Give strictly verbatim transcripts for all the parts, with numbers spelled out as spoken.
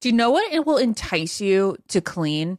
Do you know what it will entice you to clean?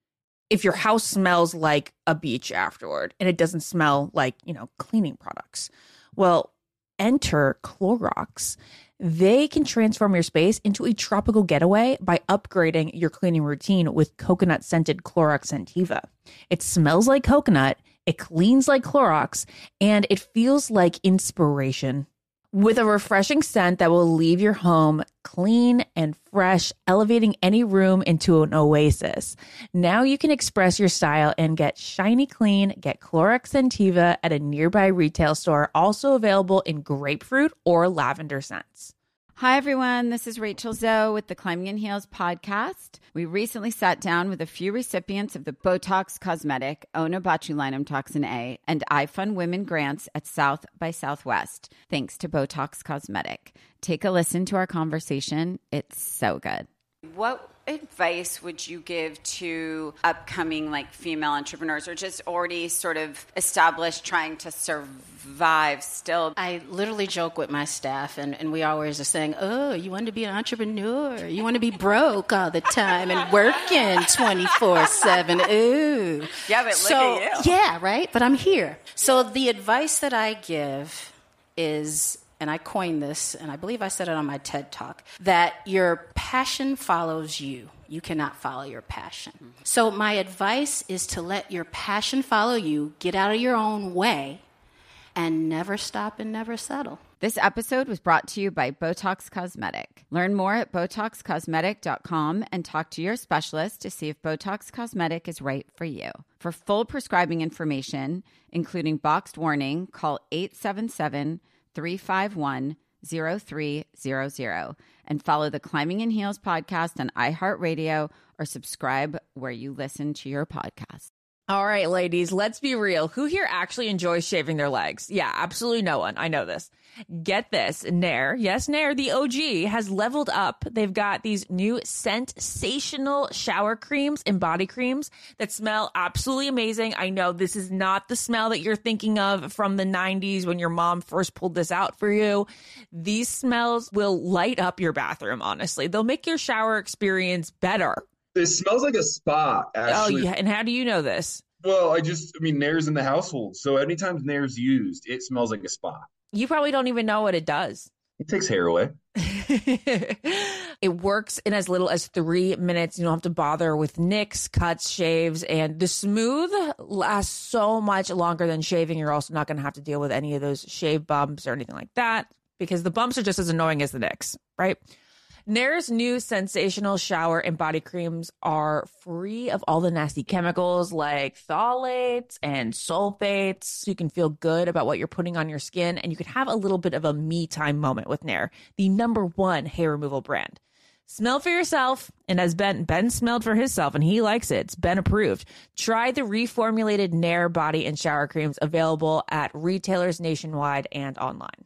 If your house smells like a beach afterward and it doesn't smell like, you know, cleaning products. Well, enter Clorox. They can transform your space into a tropical getaway by upgrading your cleaning routine with coconut-scented Clorox Scentiva. It smells like coconut, it cleans like Clorox, and it feels like inspiration. With a refreshing scent that will leave your home clean and fresh, elevating any room into an oasis. Now you can express your style and get shiny clean. Get Clorox Scentiva at a nearby retail store, also available in grapefruit or lavender scents. Hi, everyone. This is Rachel Zoe with the Climbing in Heels podcast. We recently sat down with a few recipients of the Botox Cosmetic, Onabotulinum Toxin A, and iFund Women grants at South by Southwest, thanks to Botox Cosmetic. Take a listen to our conversation. It's so good. What advice would you give to upcoming like female entrepreneurs or just already sort of established trying to survive still? I literally joke with my staff and, and we always are saying, oh, you want to be an entrepreneur? You want to be broke all the time and working twenty-four seven. Ooh. Yeah, but so, look at you. Yeah, right? But I'm here. So the advice that I give is, and I coined this, and I believe I said it on my TED Talk, that your passion follows you. You cannot follow your passion. Mm-hmm. So my advice is to let your passion follow you, get out of your own way, and never stop and never settle. This episode was brought to you by Botox Cosmetic. Learn more at Botox Cosmetic dot com and talk to your specialist to see if Botox Cosmetic is right for you. For full prescribing information, including boxed warning, call eight seven seven, three five one, zero three zero zero and follow the Climbing in Heels podcast on iHeartRadio or subscribe where you listen to your podcast. All right, ladies, let's be real. Who here actually enjoys shaving their legs? Yeah, absolutely no one. I know this. Get this. Nair, yes, Nair, the O G, has leveled up. They've got these new sensational shower creams and body creams that smell absolutely amazing. I know this is not the smell that you're thinking of from the nineties when your mom first pulled this out for you. These smells will light up your bathroom, honestly. They'll make your shower experience better. It smells like a spa, actually. Oh, yeah. And how do you know this? Well, I just, I mean, Nair's in the household. So anytime Nair's used, it smells like a spa. You probably don't even know what it does. It takes hair away. It works in as little as three minutes. You don't have to bother with nicks, cuts, shaves, and the smooth lasts so much longer than shaving. You're also not going to have to deal with any of those shave bumps or anything like that because the bumps are just as annoying as the nicks, right? Nair's new sensational shower and body creams are free of all the nasty chemicals like phthalates and sulfates. So you can feel good about what you're putting on your skin and you can have a little bit of a me time moment with Nair, the number one hair removal brand. Smell for yourself. And as Ben, Ben smelled for himself and he likes it. It's been approved. Try the reformulated Nair body and shower creams available at retailers nationwide and online.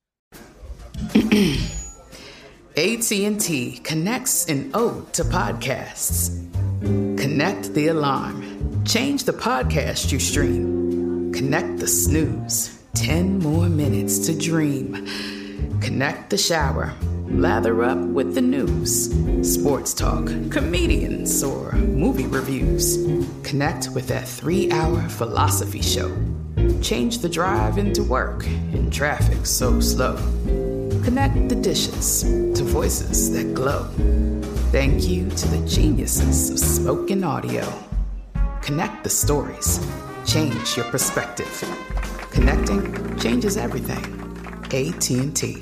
A T and T connects an ode to podcasts. Connect the alarm. Change the podcast you stream. Connect the snooze. Ten more minutes to dream. Connect the shower. Lather up with the news. Sports talk, comedians, or movie reviews. Connect with that three-hour philosophy show. Change the drive into work in traffic so slow. Connect the dishes to voices that glow. Thank you to the geniuses of spoken audio. Connect the stories. Change your perspective. Connecting changes everything. A T and T.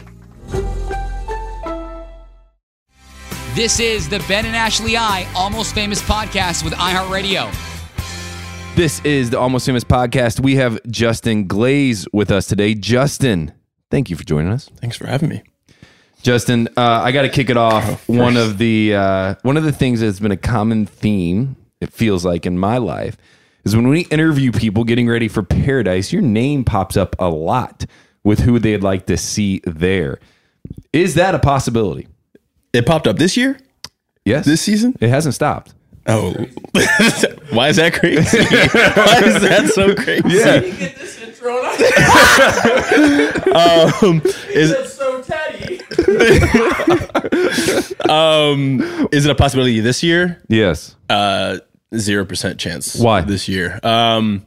This is the Ben and Ashley I Almost Famous podcast with iHeartRadio. This is the Almost Famous podcast. We have Justin Glaze with us today. Justin, thank you for joining us. Thanks for having me. Justin, uh, I got to kick it off. Oh, one of the uh, one of the things that's been a common theme, it feels like, in my life, is when we interview people getting ready for Paradise, your name pops up a lot with who they'd like to see there. Is that a possibility? It popped up this year? Yes. This season? It hasn't stopped. Oh. Why is that crazy? Why is that so crazy? Yeah. You get this intro on. um, is That's so Teddy. um, is it a possibility this year? Yes. Uh, zero percent chance. Why? This year? Um,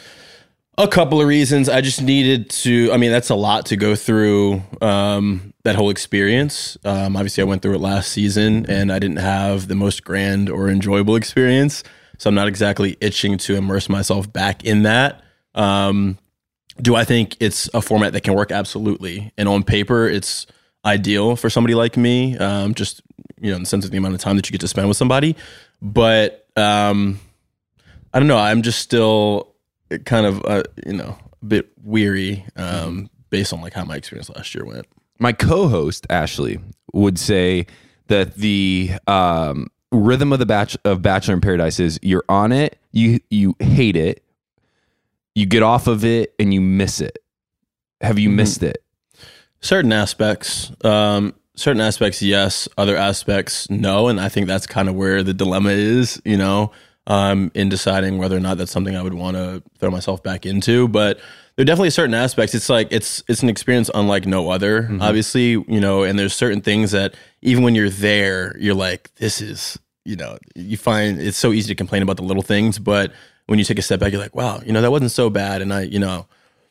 a couple of reasons. I just needed to, I mean, that's a lot to go through, um, that whole experience. Um, obviously I went through it last season and I didn't have the most grand or enjoyable experience. So I'm not exactly itching to immerse myself back in that. Um, do I think it's a format that can work? Absolutely. And on paper, it's ideal for somebody like me. Um, just, you know, in the sense of the amount of time that you get to spend with somebody. But, um, I don't know. I'm just still kind of, uh, you know, a bit weary, um, based on like how my experience last year went. My co-host Ashley would say that the um, rhythm of the batch of Bachelor in Paradise is you're on it, you you hate it, you get off of it, and you miss it. Have you mm-hmm. missed it? Certain aspects, um, certain aspects, yes. Other aspects, no. And I think that's kind of where the dilemma is, you know, um, in deciding whether or not that's something I would want to throw myself back into. But there are definitely certain aspects. It's like it's it's an experience unlike no other, mm-hmm. obviously, you know. And there's certain things that even when you're there, you're like, this is, you know, you find it's so easy to complain about the little things, but when you take a step back, you're like, wow, you know, that wasn't so bad, and I, you know,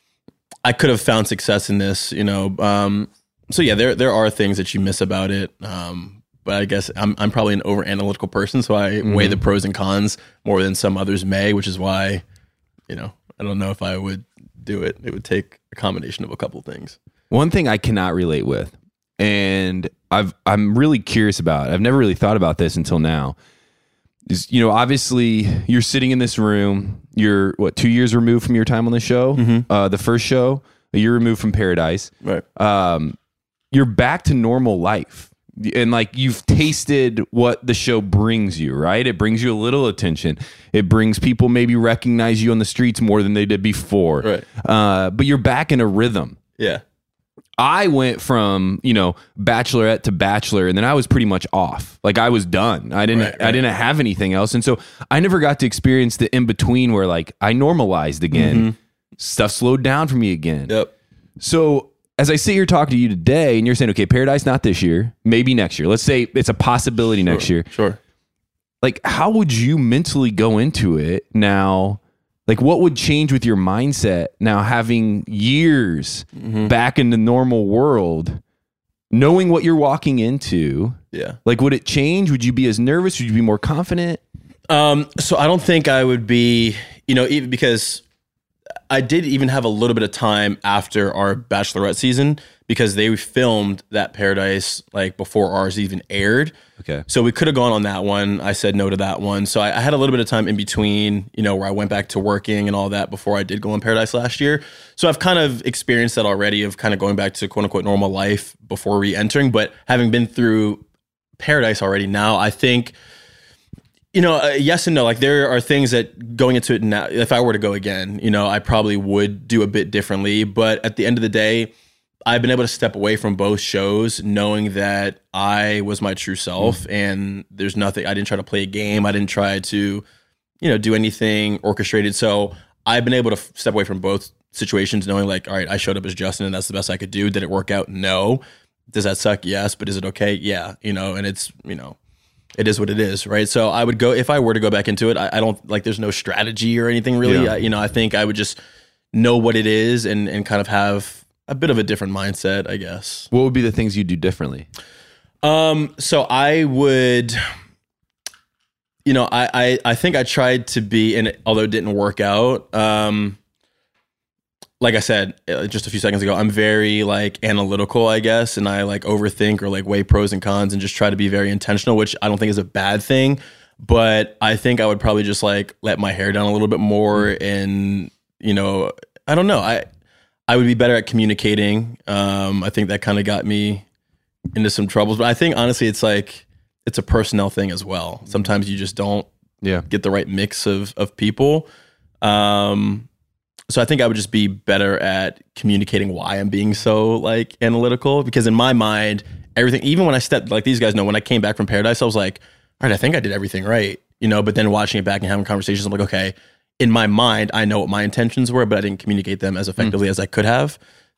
I could have found success in this, you know. Um, so yeah, there there are things that you miss about it. Um, but I guess I'm I'm probably an over analytical person, so I mm-hmm. weigh the pros and cons more than some others may, which is why, you know, I don't know if I would do it. It would take a combination of a couple things. One thing I cannot relate with, and I've I'm really curious about, I've never really thought about this until now, is, you know, obviously you're sitting in this room, you're what, two years removed from your time on the show, mm-hmm. uh, the first show, a year removed from Paradise. Right. Um, you're back to normal life. And like you've tasted what the show brings you, right? It brings you a little attention. It brings people maybe recognize you on the streets more than they did before. Right. Uh, but you're back in a rhythm. Yeah. I went from, you know, Bachelorette to Bachelor, and then I was pretty much off. Like I was done. I didn't. Right, right. I didn't have anything else, and so I never got to experience the in between where like I normalized again. Mm-hmm. Stuff slowed down for me again. Yep. So as I sit here talking to you today, and you're saying, okay, Paradise not this year, maybe next year. Let's say it's a possibility sure, next year. Sure. Like, how would you mentally go into it now? Like, what would change with your mindset now, having years mm-hmm. back in the normal world, knowing what you're walking into? Yeah. Like, would it change? Would you be as nervous? Would you be more confident? Um, so I don't think I would be, you know, even because I did even have a little bit of time after our Bachelorette season because they filmed that Paradise like before ours even aired. Okay. So we could have gone on that one. I said no to that one. So I, I had a little bit of time in between, you know, where I went back to working and all that before I did go on Paradise last year. So I've kind of experienced that already of kind of going back to quote unquote normal life before re-entering. But having been through Paradise already now, I think, you know, uh, yes and no. Like there are things that going into it now, if I were to go again, you know, I probably would do a bit differently. But at the end of the day, I've been able to step away from both shows knowing that I was my true self mm. and there's nothing, I didn't try to play a game. I didn't try to, you know, do anything orchestrated. So I've been able to f- step away from both situations knowing like, all right, I showed up as Justin and that's the best I could do. Did it work out? No. Does that suck? Yes. But is it okay? Yeah. You know, and it's, you know, it is what it is. Right. So I would go, if I were to go back into it, I, I don't like, there's no strategy or anything really. Yeah. I, you know, I think I would just know what it is and, and kind of have a bit of a different mindset, I guess. What would be the things you do differently? Um, so I would, you know, I, I, I think I tried to be, and although it didn't work out, um, like I said uh, just a few seconds ago, I'm very like analytical, I guess, and I like overthink or like weigh pros and cons and just try to be very intentional, which I don't think is a bad thing. But I think I would probably just like let my hair down a little bit more, and you know, I don't know, I. I would be better at communicating. Um, I think that kind of got me into some troubles. But I think, honestly, it's like, it's a personnel thing as well. Sometimes you just don't yeah. get the right mix of of people. Um, so I think I would just be better at communicating why I'm being so, like, analytical. Because in my mind, everything, even when I stepped, like these guys know, when I came back from Paradise, I was like, all right, I think I did everything right. You know, but then watching it back and having conversations, I'm like, okay, in my mind, I know what my intentions were, but I didn't communicate them as effectively mm. as I could have.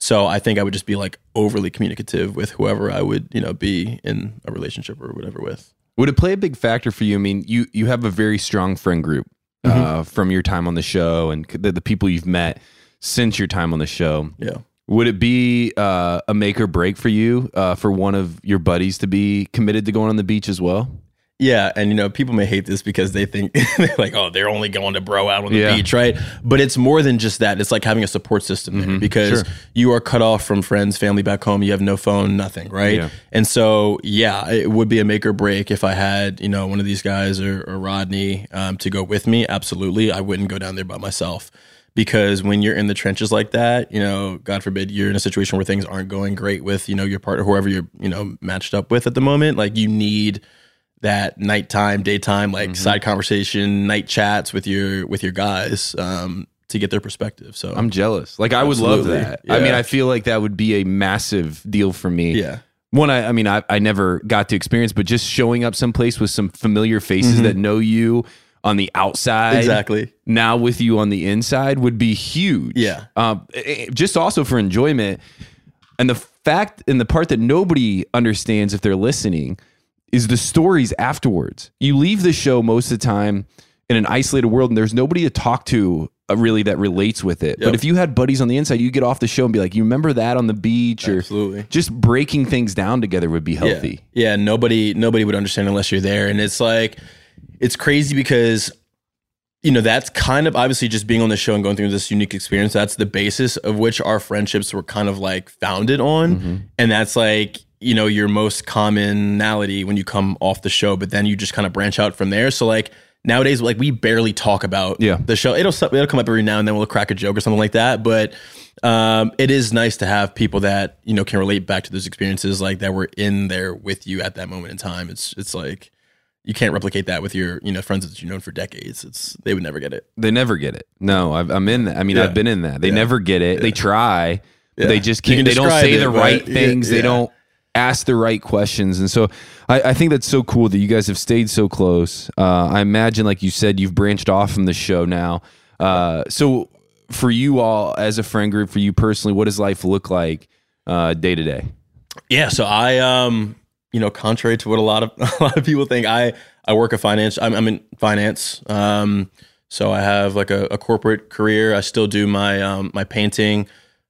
So I think I would just be like overly communicative with whoever I would, you know, be in a relationship or whatever with. Would it play a big factor for you? I mean, you you have a very strong friend group Mm-hmm. uh, from your time on the show and the, the people you've met since your time on the show. Yeah. Would it be uh, a make or break for you uh, for one of your buddies to be committed to going on the beach as well? Yeah, and you know, people may hate this because they think they're like, oh, they're only going to bro out on the Yeah. beach, right? But it's more than just that. It's like having a support system there because Sure. you are cut off from friends, family back home. You have no phone, nothing, right? Yeah. And so, yeah, it would be a make or break if I had, you know, one of these guys or, or Rodney um, to go with me. Absolutely, I wouldn't go down there by myself. Because when you're in the trenches like that, you know, God forbid you're in a situation where things aren't going great with, you know, your partner, whoever you're, you know, matched up with at the moment, like you need that nighttime, daytime, like side conversation, night chats with your with your guys um, to get their perspective. So I'm jealous. Like I would love Absolutely. that. I Yeah. mean, I feel like that would be a massive deal for me. yeah, One, I, I mean, I, I never got to experience, but just showing up someplace with some familiar faces Mm-hmm. that know you on the outside, exactly. now with you on the inside would be huge. Yeah. Um, eh, just also for enjoyment. And the fact and the part that nobody understands if they're listening is the stories afterwards. You leave the show most of the time in an isolated world and there's nobody to talk to uh, really that relates with it. Yep. But if you had buddies on the inside, you get off the show and be like, you remember that on the beach? Or Absolutely. just breaking things down together would be healthy. Yeah. yeah, nobody nobody would understand unless you're there. And it's like, it's crazy because, you know, that's kind of obviously just being on the show and going through this unique experience. That's the basis of which our friendships were kind of like founded on. Mm-hmm. And that's like, you know, your most commonality when you come off the show, but then you just kind of branch out from there. So like nowadays, like we barely talk about Yeah. the show. It'll, it'll come up every now and then we'll crack a joke or something like that. But um, it is nice to have people that, you know, can relate back to those experiences, like that were in there with you at that moment in time. It's, it's like, you can't replicate that with your, you know, friends that you've known for decades. It's, they would never get it. They never get it. No, I've, I'm in that. I mean, Yeah. I've been in that. They Yeah. never get it. They try, but Yeah. they just You can't. can They don't describe say it, the but right yeah, things. They yeah. don't ask the right questions. And so I, I think that's so cool that you guys have stayed so close. Uh, I imagine, like you said, you've branched off from the show now. Uh, so for you all as a friend group, for you personally, what does life look like uh, day to day? Yeah. So I, um, you know, contrary to what a lot of, a lot of people think, I, I work a finance, I'm, I'm in finance. Um, so I have like a, a corporate career. I still do my, um, my painting.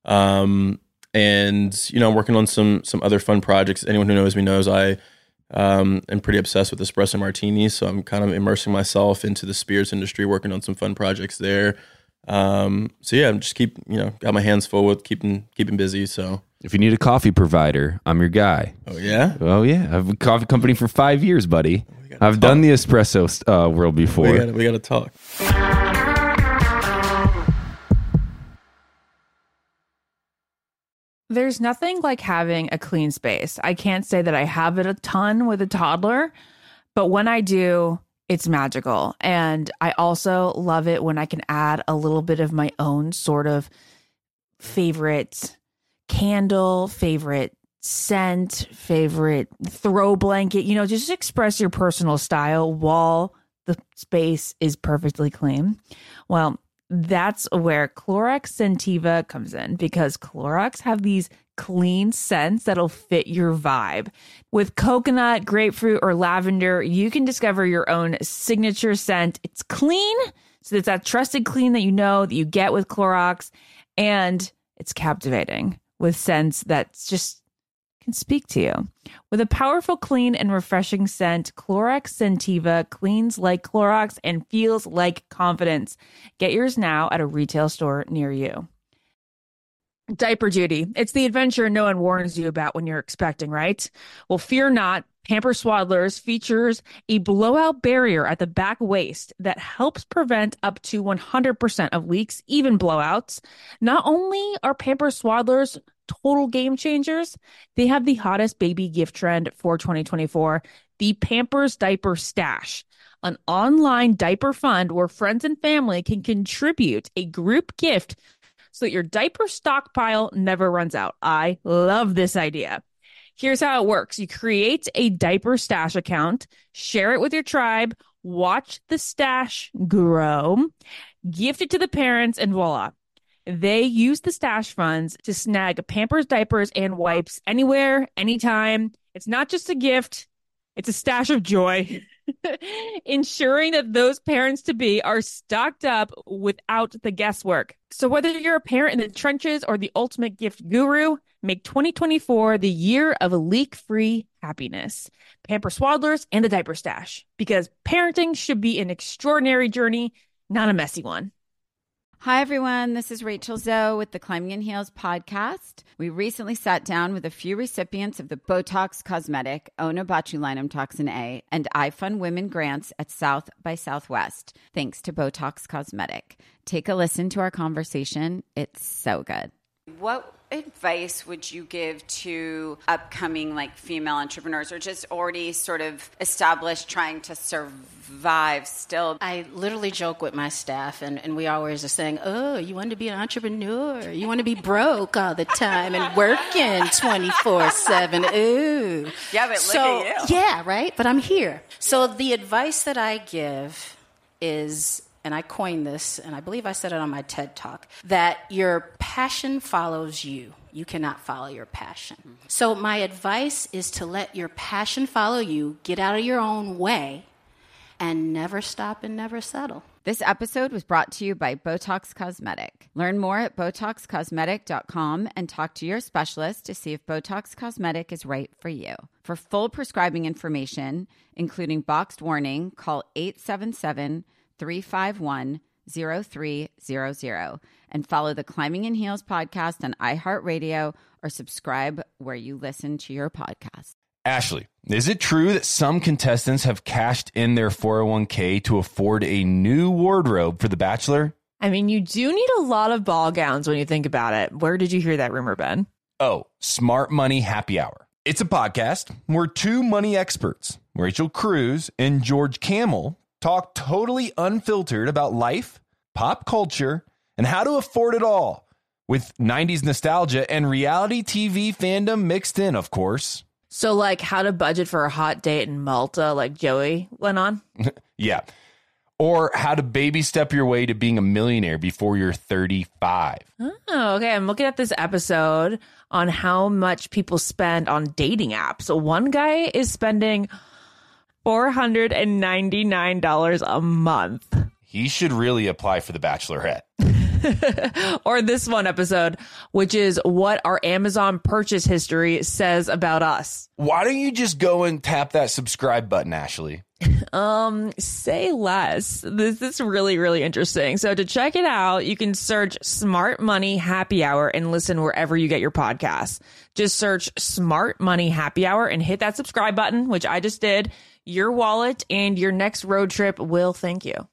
Um, and, you know, I'm working on some, some other fun projects. Anyone who knows me knows I, um, am pretty obsessed with espresso martinis. So I'm kind of immersing myself into the spirits industry, working on some fun projects there. Um, so yeah, I'm just keep, you know, got my hands full with keeping, keeping busy. So, If you need a coffee provider, I'm your guy. oh yeah. Oh yeah, I've been a coffee company for five years, buddy. I've done the espresso uh, world before. We got we got to talk. There's nothing like having a clean space. I can't say that I have it a ton with a toddler, but when I do, it's magical. And I also love it when I can add a little bit of my own sort of favorite candle, favorite scent, favorite throw blanket, you know, just express your personal style while the space is perfectly clean. Well, that's where Clorox Scentiva comes in, because Clorox have these clean scents that'll fit your vibe. With coconut, grapefruit, or lavender, you can discover your own signature scent. It's clean, so it's that trusted clean that you know that you get with Clorox, and it's captivating with scents that's just can speak to you. With a powerful, clean, and refreshing scent, Clorox Scentiva cleans like Clorox and feels like confidence. Get yours now at a retail store near you. Diaper duty. It's the adventure no one warns you about when you're expecting, right? Well, fear not. Pampers Swaddlers features a blowout barrier at the back waist that helps prevent up to one hundred percent of leaks, even blowouts. Not only are Pampers Swaddlers total game changers, they have the hottest baby gift trend for twenty twenty-four, the Pampers Diaper Stash, an online diaper fund where friends and family can contribute a group gift so that your diaper stockpile never runs out. I love this idea. Here's how it works. You create a diaper stash account, share it with your tribe, watch the stash grow, gift it to the parents, and voila. They use the stash funds to snag Pampers, diapers, and wipes anywhere, anytime. It's not just a gift, it's a stash of joy. Ensuring that those parents-to-be are stocked up without the guesswork. So whether you're a parent in the trenches or the ultimate gift guru, make twenty twenty-four the year of leak-free happiness. Pamper Swaddlers and the Diaper Stash. Because parenting should be an extraordinary journey, not a messy one. Hi, everyone. This is Rachel Zoe with the Climbing in Heels podcast. We recently sat down with a few recipients of the Botox Cosmetic, Onabotulinum Toxin A, and iFund Women grants at South by Southwest, thanks to Botox Cosmetic. Take a listen to our conversation. It's so good. What advice would you give to upcoming like female entrepreneurs or just already sort of established trying to survive still? I literally joke with my staff, and, and we always are saying, oh, you want to be an entrepreneur? You want to be broke all the time and working twenty-four seven? Ooh. Yeah, but look so, at you. Yeah, right? But I'm here. So the advice that I give is, and I coined this, and I believe I said it on my TED Talk, that your passion follows you. You cannot follow your passion. So my advice is to let your passion follow you, get out of your own way, and never stop and never settle. This episode was brought to you by Botox Cosmetic. Learn more at botox cosmetic dot com and talk to your specialist to see if Botox Cosmetic is right for you. For full prescribing information, including boxed warning, call eight seven seven, three five one, zero three zero zero and follow the Climbing in Heels podcast on iHeartRadio or subscribe where you listen to your podcast. Ashley, is it true that some contestants have cashed in their four oh one k to afford a new wardrobe for The Bachelor? I mean, you do need a lot of ball gowns when you think about it. Where did you hear that rumor, Ben? Oh, Smart Money Happy Hour. It's a podcast where two money experts, Rachel Cruz and George Kamel, talk totally unfiltered about life, pop culture, and how to afford it all, with nineties nostalgia and reality T V fandom mixed in, of course. So, like, how to budget for a hot date in Malta, like Joey went on? Yeah. Or how to baby step your way to being a millionaire before you're thirty-five. Oh, okay. I'm looking at this episode on how much people spend on dating apps. So one guy is spending four hundred ninety-nine dollars a month. He should really apply for The Bachelorette. Or this one episode, which is what our Amazon purchase history says about us. Why don't you just go and tap that subscribe button, Ashley? Um, say less. This is really, really interesting. So to check it out, you can search Smart Money Happy Hour and listen wherever you get your podcasts. Just search Smart Money Happy Hour and hit that subscribe button, which I just did. Your wallet and your next road trip will thank you.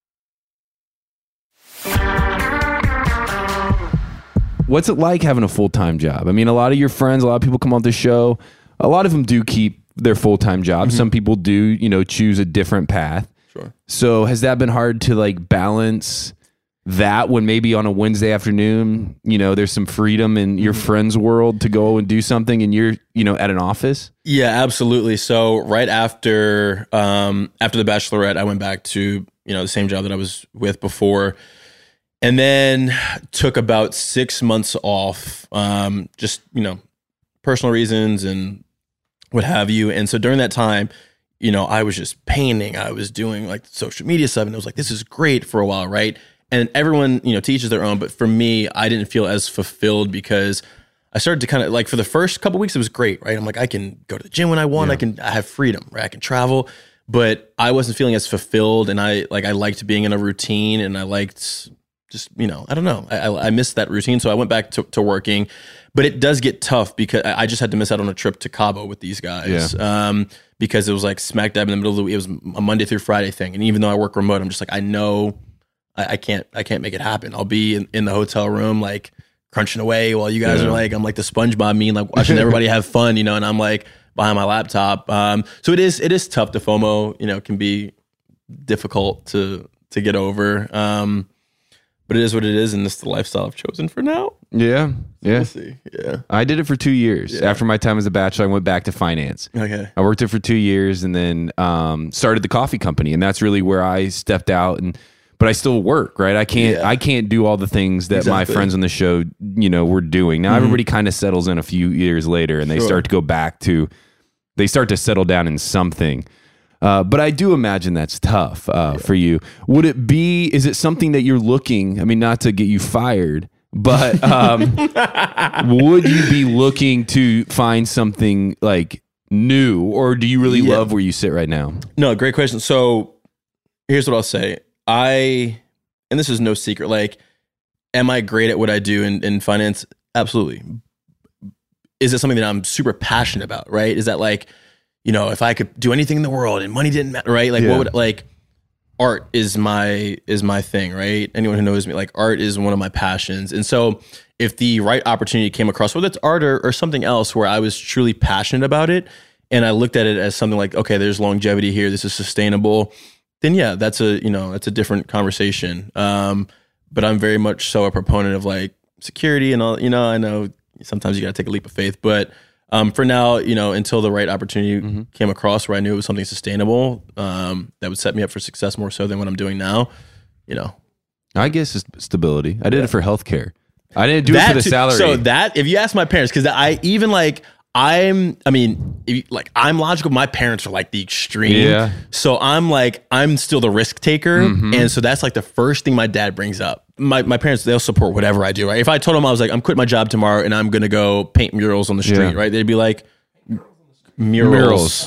What's it like having a full-time job? I mean, a lot of your friends, a lot of people come on the show. A lot of them do keep their full-time jobs. Mm-hmm. Some people do, you know, choose a different path. Sure. So has that been hard to like balance that when maybe on a Wednesday afternoon, you know, there's some freedom in your mm-hmm. friend's world to go and do something and you're, you know, at an office? Yeah, absolutely. So right after, um, after The Bachelorette, I went back to, you know, the same job that I was with before. And then took about six months off, um, just, you know, personal reasons and what have you. And so during that time, you know, I was just painting. I was doing like social media stuff. And I was like, this is great for a while, right? And everyone, you know, teaches their own. But for me, I didn't feel as fulfilled because I started to kind of like for the first couple of weeks, it was great, right? I'm like, I can go to the gym when I want. Yeah. I can, I have freedom, right? I can travel. But I wasn't feeling as fulfilled. And I like, I liked being in a routine and I liked just, you know, I don't know. I, I, I missed that routine. So I went back to, to working, but it does get tough because I just had to miss out on a trip to Cabo with these guys. Yeah. Um, because it was like smack dab in the middle of the week. It was a Monday through Friday thing. And even though I work remote, I'm just like, I know I, I can't, I can't make it happen. I'll be in, in the hotel room, like crunching away while you guys yeah. are like, I'm like the SpongeBob meme, like watching everybody have fun, you know, and I'm like behind my laptop. Um, so it is, it is tough. The FOMO, you know, can be difficult to, to get over. Um, But it is what it is, and this is the lifestyle I've chosen for now. Yeah, yeah. We'll see. Yeah. I did it for two years. Yeah. After my time as a bachelor, I went back to finance. Okay. I worked it for two years and then um, started the coffee company, and that's really where I stepped out and but I still work, right? I can't Yeah. I can't do all the things that my Exactly. friends on the show, you know, were doing. Now everybody kind of settles in a few years later, and they Sure. start to go back to, they start to settle down in something. Uh, but I do imagine that's tough uh, for you. Would it be? Is it something that you're looking? I mean, not to get you fired, but um, would you be looking to find something like new, or do you really Yeah. love where you sit right now? No, great question. So here's what I'll say. I, and this is no secret, like, am I great at what I do in, in finance? Absolutely. Is it something that I'm super passionate about, right? Is that like, you know, if I could do anything in the world and money didn't matter, right? Like Yeah. what would, like, art is my, is my thing, right? Anyone who knows me, like art is one of my passions. And so if the right opportunity came across, whether it's art or, or something else where I was truly passionate about it, and I looked at it as something like, okay, there's longevity here, this is sustainable, then yeah, that's a, you know, that's a different conversation. Um, but I'm very much so a proponent of like security and all, you know, I know sometimes you got to take a leap of faith, but um, for now, you know, until the right opportunity Mm-hmm. came across where I knew it was something sustainable, um, that would set me up for success more so than what I'm doing now, you know. I guess it's stability. I did it for healthcare. I didn't do it That for the too- salary. So that, if you ask my parents, because I even like, I'm, I mean, if you- like I'm logical. My parents are like the extreme. Yeah. So I'm like, I'm still the risk taker. And so that's like the first thing my dad brings up. My, my parents, they'll support whatever I do, right? If I told them I was like, I'm quitting my job tomorrow and I'm going to go paint murals on the street, Yeah. right? They'd be like, murals.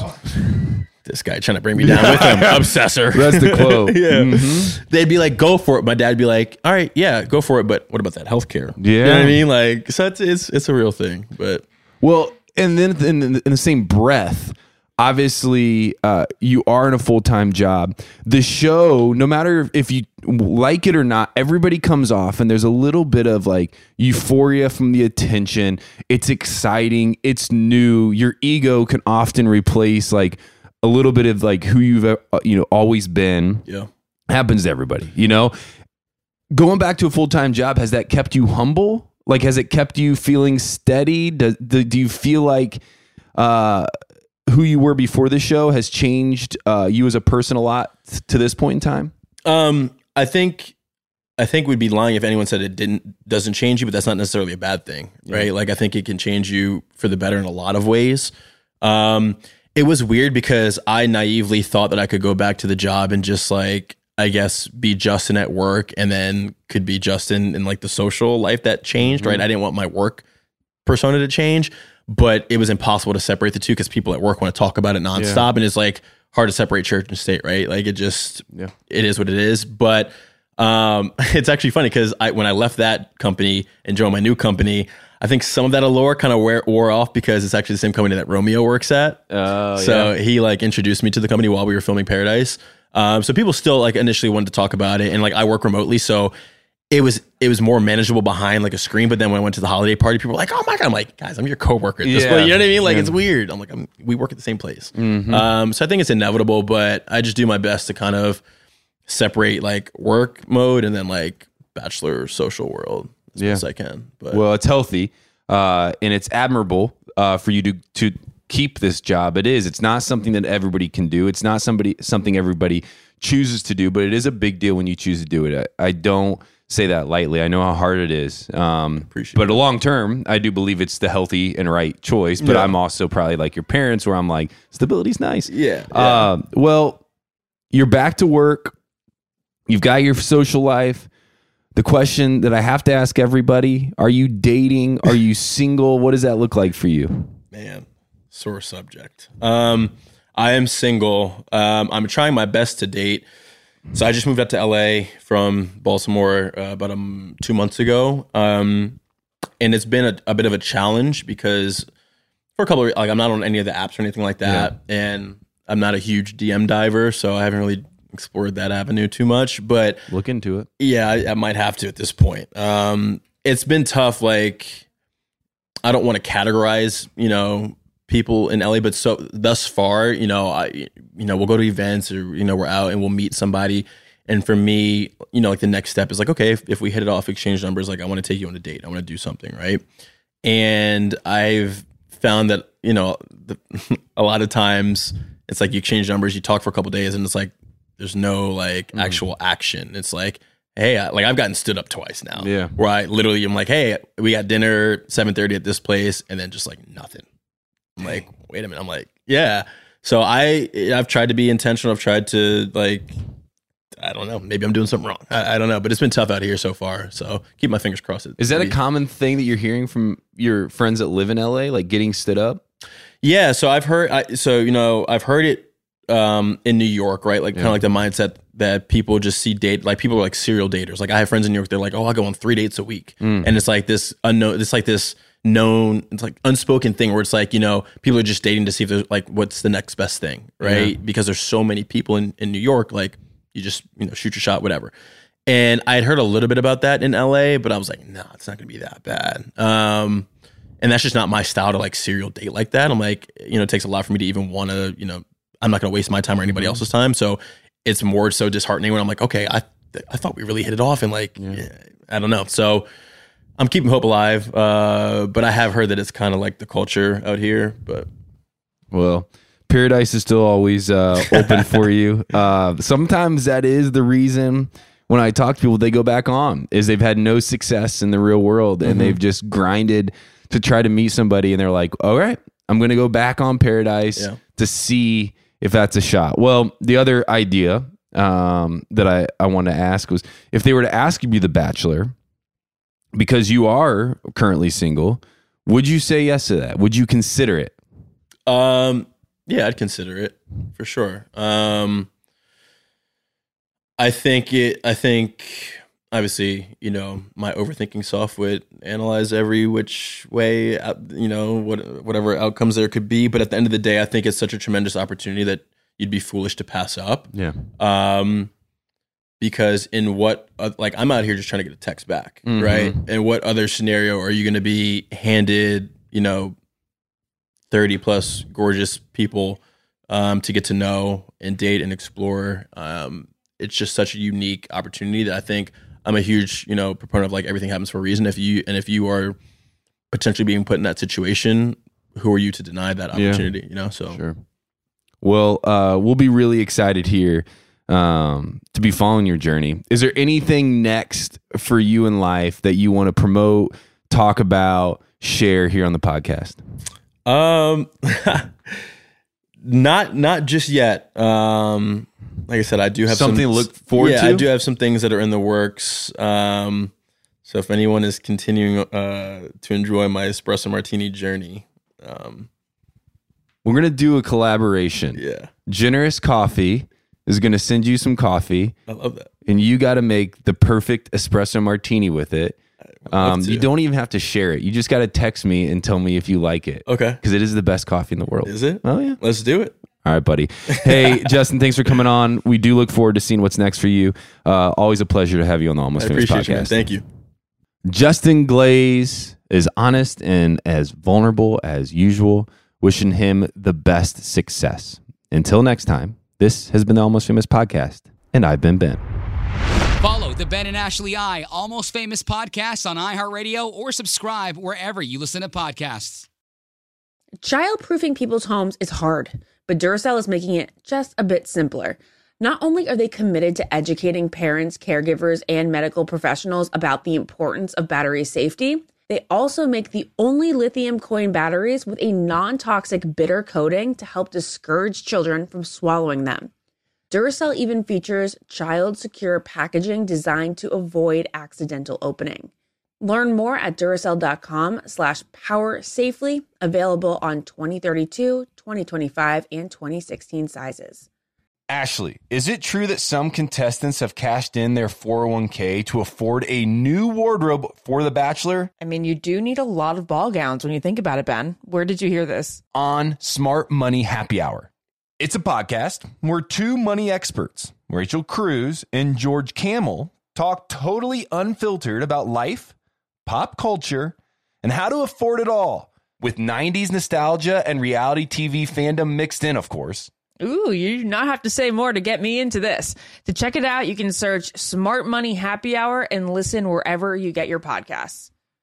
This guy trying to bring me down with him. Obsessor. That's the quote. Yeah. They'd be like, go for it. My dad'd be like, all right, yeah, go for it. But what about that healthcare? Yeah. You know what I mean? Like, so it's, it's, it's a real thing, but Well, and then in, in the same breath, obviously, uh, you are in a full-time job. The show, no matter if you like it or not, everybody comes off and there's a little bit of like euphoria from the attention. It's exciting. It's new. Your ego can often replace like a little bit of like who you've uh, you know always been. yeah. Happens to everybody, you know. Going back to a full-time job, has that kept you humble? Like, has it kept you feeling steady? Do, do, do you feel like uh, who you were before the show has changed uh, you as a person a lot to this point in time? Um, I think, I think we'd be lying if anyone said it didn't, doesn't change you, but that's not necessarily a bad thing, right? Like, I think it can change you for the better in a lot of ways. Um, it was weird because I naively thought that I could go back to the job and just like, I guess, be Justin at work and then could be Justin in like the social life that changed, Mm-hmm. right? I didn't want my work persona to change, but it was impossible to separate the two because people at work want to talk about it nonstop. And it's like hard to separate church and state, right? Like it just, Yeah. it is what it is. But um, it's actually funny because I, when I left that company and joined my new company, I think some of that allure kind of wore, wore off because it's actually the same company that Romeo works at. Oh, so he like introduced me to the company while we were filming Paradise. Um, so people still like initially wanted to talk about it, and like I work remotely, so it was it was more manageable behind like a screen. But then when I went to the holiday party, people were like, "Oh my god!" I'm like, "Guys, I'm your coworker at this Yeah. point." You know what I mean? Like Yeah. it's weird. I'm like, I'm, we work at the same place. Um, so I think it's inevitable, but I just do my best to kind of separate like work mode and then like bachelor social world as Yeah. best I can. But Well, it's healthy uh, and it's admirable uh, for you to to keep this job. It is. It's not something that everybody can do. It's not somebody something everybody chooses to do, but it is a big deal when you choose to do it. I, I don't say that lightly. I know how hard it is. Um, Appreciate but long term, I do believe it's the healthy and right choice. But Yeah. I'm also probably like your parents, where I'm like, stability's nice. Yeah, Uh, well, you're back to work. You've got your social life. The question that I have to ask everybody: are you dating? Are you single? What does that look like for you? Man, sore subject. Um, I am single. Um, I'm trying my best to date. So I just moved out to L A from Baltimore uh, about um, two months ago, um, and it's been a, a bit of a challenge because for a couple of like I'm not on any of the apps or anything like that, and I'm not a huge D M diver, so I haven't really explored that avenue too much. But Look into it. yeah, I, I might have to at this point. Um, it's been tough. Like, I don't want to categorize, you know, people in L A, but so thus far, you know, I, you know, we'll go to events or, you know, we're out and we'll meet somebody. And for me, you know, like the next step is like, okay, if, if we hit it off, exchange numbers, like I want to take you on a date. I want to do something. Right. And I've found that, you know, the, a lot of times it's like you exchange numbers, you talk for a couple days and it's like, there's no like mm. actual action. It's like, hey, I, like I've gotten stood up twice now. Yeah. Where I literally am like, hey, we got dinner seven thirty at this place, and then just like nothing. I'm like, wait a minute. I'm like, yeah. So I I've tried to be intentional. I've tried to like, I don't know. Maybe I'm doing something wrong. I, I don't know. But it's been tough out here so far. So keep my fingers crossed. Is that a common thing that you're hearing from your friends that live in L A, like getting stood up? Yeah. So I've heard. I, so you know, I've heard it um, in New York, right? Like yeah. kind of like the mindset that people just see date, like people are like serial daters. Like I have friends in New York. They're like, oh, I go on three dates a week, mm. and it's like this unknown. It's like this known. It's like unspoken thing where it's like, you know, people are just dating to see if there's like what's the next best thing, right? Yeah. Because there's so many people in in New York, like. You just, you know, shoot your shot, whatever. And I had heard a little bit about that in L A, but I was like, no, it's not going to be that bad. Um, and that's just not my style to like serial date like that. I'm like, you know, it takes a lot for me to even want to, you know, I'm not going to waste my time or anybody mm-hmm. else's time. So it's more so disheartening when I'm like, okay, I I thought we really hit it off. And like, yeah. Yeah, I don't know. So I'm keeping hope alive. Uh, but I have heard that it's kind of like the culture out here. But well, Paradise is still always uh, open for you. Uh, sometimes that is the reason when I talk to people, they go back on, is they've had no success in the real world and mm-hmm. they've just grinded to try to meet somebody and they're like, all right, I'm going to go back on Paradise yeah. to see if that's a shot. Well, the other idea um, that I, I want to ask was if they were to ask you to be The Bachelor, because you are currently single, would you say yes to that? Would you consider it? Um. Yeah, I'd consider it for sure. Um, I think it. I think obviously, you know, my overthinking self would analyze every which way, you know, what whatever outcomes there could be. But at the end of the day, I think it's such a tremendous opportunity that you'd be foolish to pass up. Yeah. Um, because in what, uh, like, I'm out here just trying to get a text back, mm-hmm. right? And what other scenario are you going to be handed, you know, thirty plus gorgeous people um, to get to know and date and explore. Um, it's just such a unique opportunity that I think I'm a huge, you know, proponent of like everything happens for a reason. If you, and if you are potentially being put in that situation, who are you to deny that opportunity, yeah. you know? So, sure. Well, uh, we'll be really excited here um, to be following your journey. Is there anything next for you in life that you want to promote, talk about, share here on the podcast? Um, not, not just yet. Um, like I said, I do have something some, to look forward yeah, to. I do have some things that are in the works. Um, so if anyone is continuing, uh, to enjoy my espresso martini journey, um, we're going to do a collaboration. Yeah. Generous Coffee is going to send you some coffee. I love that. And you got to make the perfect espresso martini with it. Um, you don't even have to share it. You just got to text me and tell me if you like it. Okay. Because it is the best coffee in the world. Is it? Oh, yeah. Let's do it. All right, buddy. Hey, Justin, thanks for coming on. We do look forward to seeing what's next for you. Uh, always a pleasure to have you on the Almost I Famous appreciate podcast. You, man. Thank you. Justin Glaze is honest and as vulnerable as usual. Wishing him the best success. Until next time, this has been the Almost Famous podcast, and I've been Ben. Follow the Ben and Ashley I Almost Famous podcast on iHeartRadio or subscribe wherever you listen to podcasts. Childproofing people's homes is hard, but Duracell is making it just a bit simpler. Not only are they committed to educating parents, caregivers, and medical professionals about the importance of battery safety, they also make the only lithium coin batteries with a non-toxic bitter coating to help discourage children from swallowing them. Duracell even features child-secure packaging designed to avoid accidental opening. Learn more at Duracell.com slash power safely, available on twenty thirty-two, twenty twenty-five, and twenty sixteen sizes. Ashley, is it true that some contestants have cashed in their four oh one k to afford a new wardrobe for The Bachelor? I mean, you do need a lot of ball gowns when you think about it, Ben. Where did you hear this? On Smart Money Happy Hour. It's a podcast where two money experts, Rachel Cruz and George Camel, talk totally unfiltered about life, pop culture, and how to afford it all, with nineties nostalgia and reality T V fandom mixed in, of course. Ooh, you do not have to say more to get me into this. To check it out, you can search Smart Money Happy Hour and listen wherever you get your podcasts.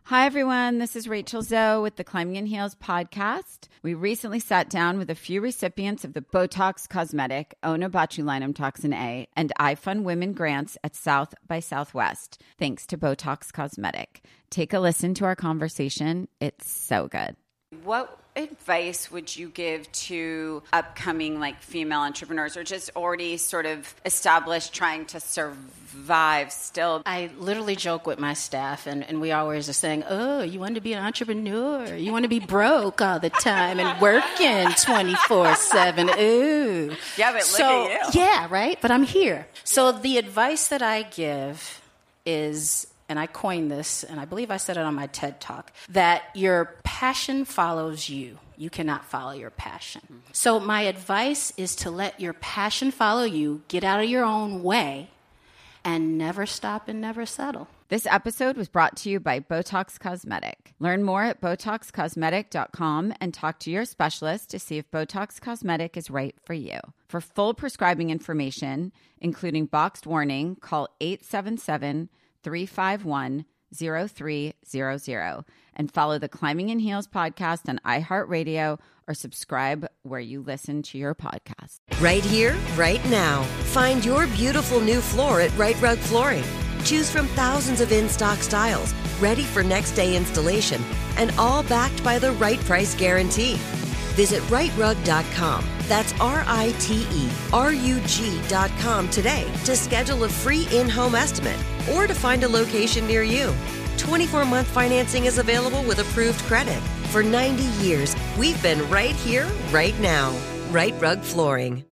Hi, everyone. This is Rachel Zoe with the Climbing in Heels podcast. We recently sat down with a few recipients of the Botox Cosmetic, Onabotulinum Toxin A, and iFund Women grants at South by Southwest, thanks to Botox Cosmetic. Take a listen to our conversation. It's so good. What advice would you give to upcoming like female entrepreneurs or just already sort of established trying to survive still? I literally joke with my staff, and, and we always are saying, oh, you want to be an entrepreneur? You want to be broke all the time and working twenty-four seven? Ooh. Yeah, but look so, at you. Yeah, right? But I'm here. So the advice that I give is, and I coined this, and I believe I said it on my TED Talk, that your passion follows you. You cannot follow your passion. Mm-hmm. So my advice is to let your passion follow you, get out of your own way, and never stop and never settle. This episode was brought to you by Botox Cosmetic. Learn more at Botox Cosmetic dot com and talk to your specialist to see if Botox Cosmetic is right for you. For full prescribing information, including boxed warning, call eight seven seven, three five one, zero three zero zero and follow the Climbing in Heels podcast on iHeartRadio or subscribe where you listen to your podcast. Right here, right now. Find your beautiful new floor at Right Rug Flooring. Choose from thousands of in-stock styles, ready for next day installation, and all backed by the right price guarantee. Visit right rug dot com. That's R I T E R U G dot com today to schedule a free in-home estimate or to find a location near you. twenty-four month financing is available with approved credit. For ninety years, we've been right here, right now. Right Rug Flooring.